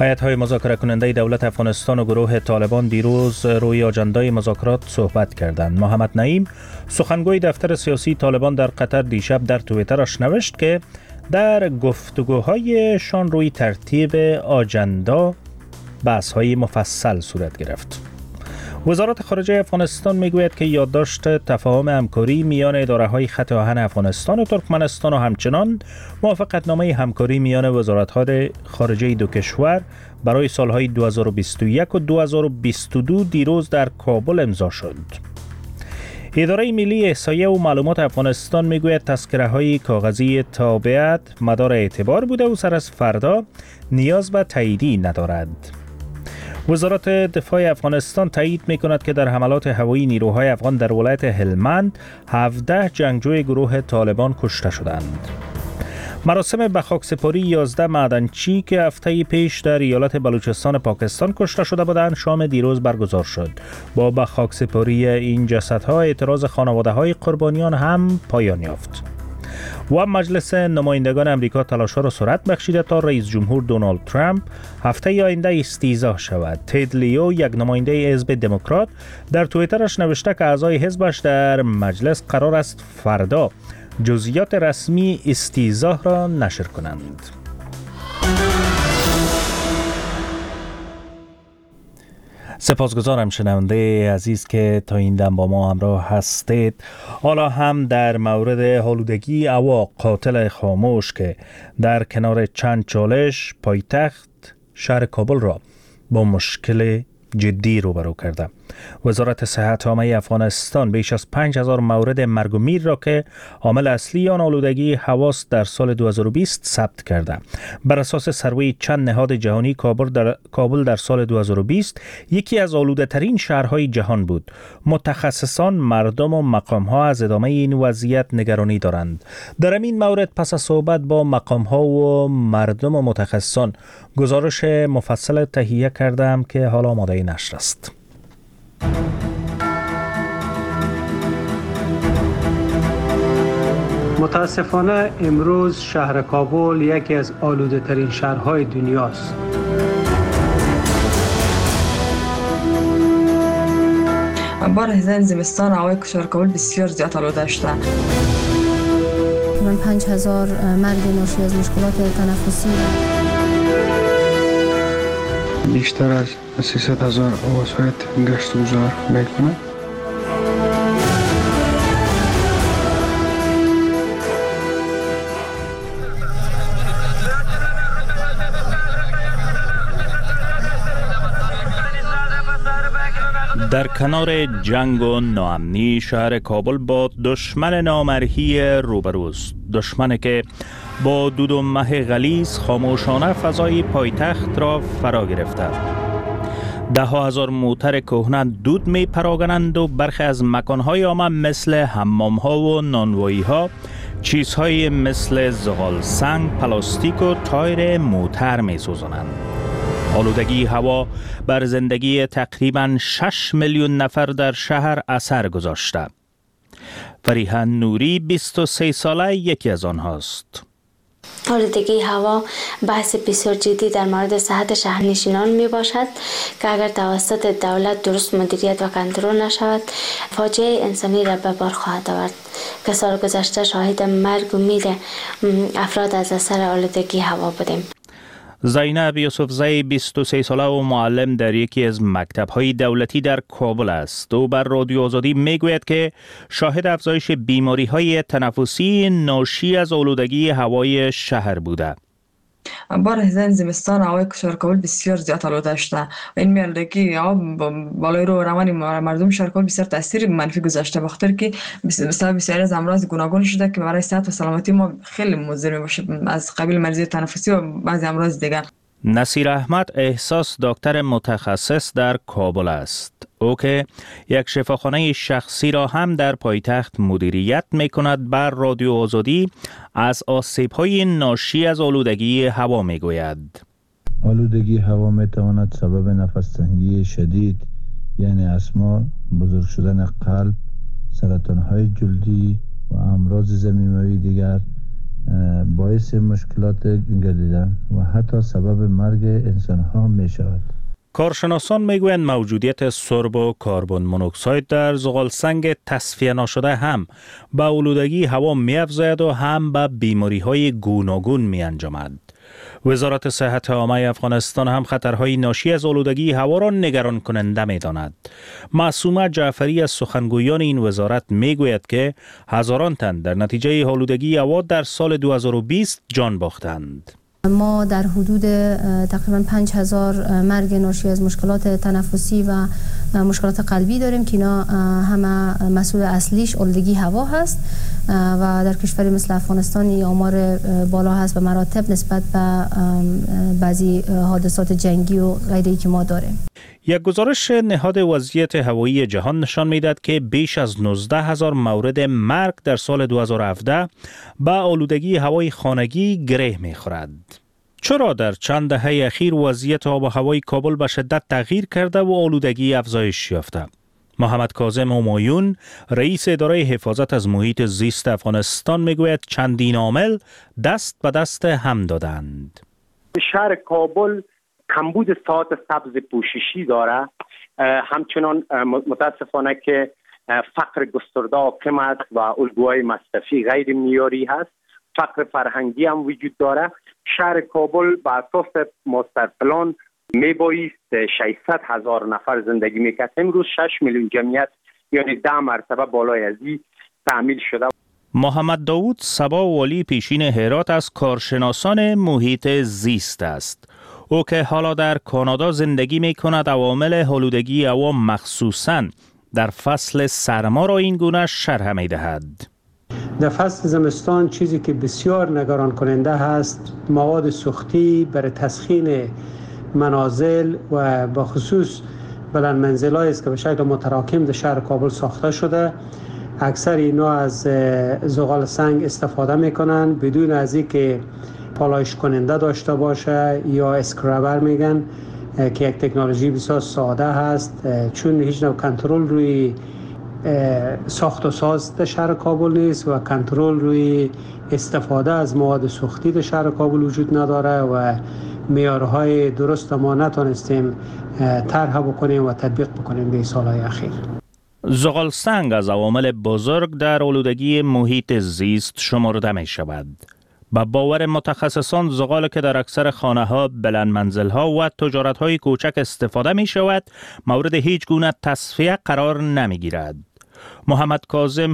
هیئت‌های مذاکره کننده دولت افغانستان و گروه طالبان دیروز روی آژاندای مذاکرات صحبت کردند. محمد نعیم سخنگوی دفتر سیاسی طالبان در قطر دیشب در توییترش نوشت که در گفتگوهایشان روی ترتیب آژاندا بحث‌های مفصل صورت گرفت. وزارت خارجه افغانستان میگوید که یادداشت تفاهم همکاری میان اداره‌های خط آهن افغانستان و ترکمنستان و همچنان موافقتنامه همکاری میان وزارت‌های خارجه دو کشور برای سالهای 2021 و 2022 دیروز در کابل امضا شد. اداره ملی احصایه و معلومات افغانستان میگوید تذکره‌های کاغذی تابعیت مدار اعتبار بوده و سر از فردا نیاز به تاییدی ندارد. وزارت دفاع افغانستان تایید می‌کند که در حملات هوایی نیروهای افغان در ولایت هلمند 17 جنگجوی گروه طالبان کشته شدند. مراسم به خاکسپاری 11 معدنچی که هفته پیش در ایالت بلوچستان پاکستان کشته شده بودند شام دیروز برگزار شد. با به خاکسپاری این جسدها اعتراض خانواده‌های قربانیان هم پایان یافت. و مجلس نمایندگان امریکا تلاش‌ها را سرعت بخشیده تا رئیس جمهور دونالد ترامپ هفته آینده استیضاح شود. تد لیو، یک نماینده حزب دموکرات، در توییترش نوشته که اعضای حزبش در مجلس قرار است فردا جزئیات رسمی استیضاح را نشر کنند. سپاسگزارم شنونده عزیز که تا این دم با ما همراه هستید. حالا هم در مورد آلودگی هوا قاتل خاموش که در کنار چند چالش پایتخت شهر کابل را با مشکل جدی روبرو کرده. وزارت صحت عامه افغانستان بیش از 5000 مورد مرگ و میر را که عامل اصلی آن آلودگی هواست در سال 2020 ثبت کرده. بر اساس سروی چند نهاد جهانی کابل در سال 2020 یکی از آلوده ترین شهرهای جهان بود. متخصصان، مردم و مقام‌ها از ادامه این وضعیت نگرانی دارند. در این مورد پس از صحبت با مقام‌ها و مردم و متخصصان گزارش مفصل تهیه کردم که حالا آماده نشر است. متاسفانه امروز شهر کابل یکی از آلوده ترین شهرهای دنیاست. بار هزار زمستان هوای شهر کابل بسیار زیاد آلوده شده. من 5000 مرد ناشی از مشکلات تنفسی. بیشتر از 300,000 وسایط گشت و گذار میکنه. در کنار جنگ و ناامنی شهر کابل با دشمن نامرئی روبروست. دشمنی که با دود و مه غلیظ خاموشانه فضای پایتخت را فرا گرفته. 10,000 موتر کهنه دود می پراگنند و برخی از مکانهای عامه مثل حمام‌ها و نانوایی‌ها چیزهای مثل زغال سنگ، پلاستیک و تایر موتر می سوزانند. آلودگی هوا بر زندگی تقریباً 6 میلیون نفر در شهر اثر گذاشته. فریحه نوری 23 ساله یکی از آنهاست. آلودگی هوا بحث بسیار جدی در مورد صحت شهرنشینان می باشد که اگر توسط دولت درست مدیریت و کنترل نشود فاجعه انسانی را به بار خواهد آورد که سال گذشته شاهد مرگ و میر افراد از اثر آلودگی هوا بودیم. زینب یوسفزی 23 ساله و معلم در یکی از مکتب‌های دولتی در کابل است. او بر رادیو آزادی میگوید که شاهد افزایش بیماری‌های تنفسی ناشی از آلودگی هوای شهر بوده. بار هزار زمستان هوای شهر کابل بسیار زیاد آلوده شده و این آلودگی بالای رو روان مردم شهر کابل بسیار تاثیر منفی گذاشته، بخاطر که بسیار از امراض گوناگون شده که برای صحت و سلامتی ما خیلی مضر میشه، از قبیل مریضی تنفسی و بعضی امراض دیگر. نصیر احمد احساس دکتر متخصص در کابل است. او که یک شفاخانه شخصی را هم در پایتخت مدیریت می کند بر رادیو آزادی از آسیب‌های ناشی از آلودگی هوا می گوید. آلودگی هوا می تواند سبب نفس تنگی شدید یعنی اسما، بزرگ شدن قلب، سرطان‌های جلدی و امراض ضمیموی دیگر باعث مشکلات گردیدن و حتی سبب مرگ انسان‌ها می شود. کارشناسان میگویند موجودیت سرب و کربن مونوکساید در زغالسنگ تصفیه نشده هم به آلودگی هوا می‌افزاید و هم به بیماری‌های گوناگون می‌انجامد. وزارت صحت عامه افغانستان هم خطرهای ناشی از آلودگی هوا را نگران کننده می‌داند. معصومه جعفری از سخنگویان این وزارت می‌گوید که هزاران تن در نتیجه آلودگی هوا در سال 2020 جان باختند. ما در حدود تقریبا 5000 مرگ ناشی از مشکلات تنفسی و مشکلات قلبی داریم که اینا همه مسئول اصلیش آلودگی هوا هست و در کشوری مثل افغانستان آمار بالا هست به مراتب نسبت به بعضی حادثات جنگی و غیری که ما داریم. یک گزارش نهاد وضعیت هوایی جهان نشان می‌دهد که بیش از 19,000 مورد مرگ در سال 2017 به آلودگی هوای خانگی گره می‌خورد. چرا در چند دهه اخیر وضعیت آب و هوای کابل به شدت تغییر کرده و آلودگی افزایش یافته؟ محمد کاظم همایون رئیس اداره حفاظت از محیط زیست افغانستان میگوید چندین عامل دست به دست هم دادند. شهر کابل کمبود ساعت سبز پوششی داره، همچنان متاسفانه که فقر گسترده حاکم است و الگوهای مصرفی غیر معیاری هست، فقر فرهنگی هم وجود داره. شهر کابل به اساس ماستر پلان میبایست 600,000 نفر زندگی میکرد، امروز 6 میلیون جمعیت یعنی 10 مرتبه بالای از این تعمیل شده. محمد داوود صبا والی پیشین هرات از کارشناسان محیط زیست است. او که حالا در کانادا زندگی می کند عوامل آلودگی هوا مخصوصاً در فصل سرما را این گونه شرح می دهد. در فصل زمستان چیزی که بسیار نگران کننده هست مواد سوختی برای تسخین منازل و به خصوص بلند منزل‌هایی است که به شکل متراکم در شهر کابل ساخته شده. اکثر اینا از زغال سنگ استفاده میکنن بدون از اینکه پالایش کننده داشته باشه یا اسکرابر میگن که یک تکنولوژی بسیار ساده هست، چون هیچ نوع کنترل روی ساخت و ساز در شهر کابل نیست و کنترل روی استفاده از مواد سوختی در شهر کابل وجود نداره و معیارهای درست ما نتونستیم طرح بکنیم و تطبیق بکنیم به سالهای اخیر. زغال سنگ از عوامل بزرگ در آلودگی محیط زیست شمرده می شود. با باور متخصصان زغال که در اکثر خانه‌ها، بلند منزل‌ها و تجارت‌های کوچک استفاده می شود، مورد هیچ گونه تصفیه قرار نمی گیرد. محمد کاظم